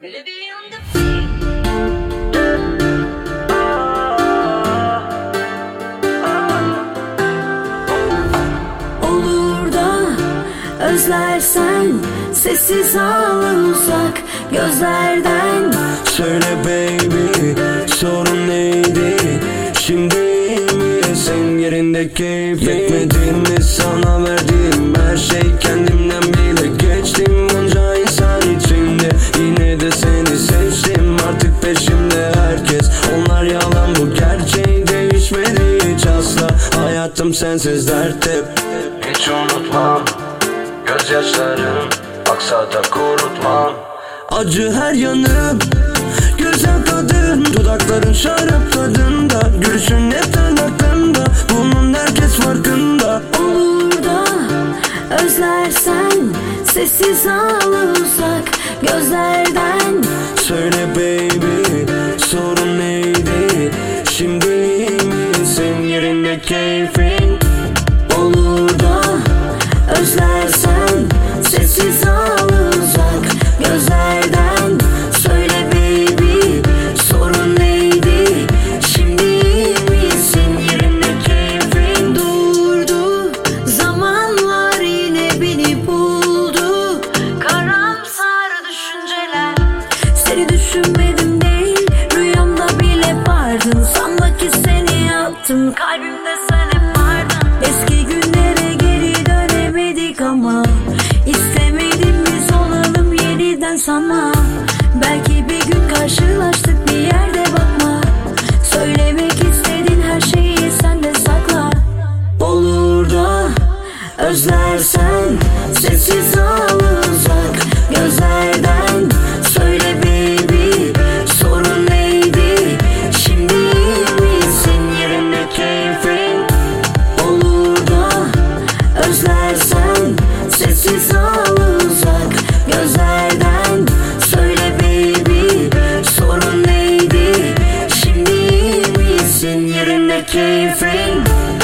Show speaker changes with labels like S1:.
S1: Olur da özlersen sessiz al uzak gözlerden.
S2: Söyle baby, sorun neydi? Şimdi iyi misin? Yerinde keyif yetmedi mi sana verdiğim her şey? Kendimden bile geçtim bunca insan içinde. Yine de seni seçtim, artık peşimde herkes. Onlar yalan, bu gerçeği değişmedi hiç asla. Hayatım sensiz dert hep. Hiç unutmam gözyaşlarım, aksa da kurutmam. Acı her yanım, güzel kadın, dudakların şarap tadında, gülüşün hep tırnaklarında, bunun herkes farkında.
S1: Olur da özlersen sessiz al uzak gözlerden.
S2: Söyle baby, sorun neydi? Şimdi iyi misin? Yerinde keyfin.
S1: Olur da özlersen sessiz al uzak gözlerden. Söyle baby, sorun neydi? Şimdi iyi misin? Yerinde keyfin. Durdu zamanlar, yine beni buldu karamsar düşünceler. Seni düşünmedim değil, rüyamda bile vardın. Sanma ki seni yaptım, kalbimde sen hep vardın. Eski günlere geri dönemedik ama istemedim biz olalım yeniden sana. Belki bir gün karşılaştık bir yerde, bakma. Söylemek istediğin her şeyi sen de sakla. Olur da özlersen sessiz al uzak gözlerden. Söyle baby, sorun neydi? Şimdi iyi misin? Yerinde keyfin. Olur da özlersen sessiz al uzak gözlerden. Söyle baby, sorun neydi? Şimdi iyi misin? Yerinde keyfin.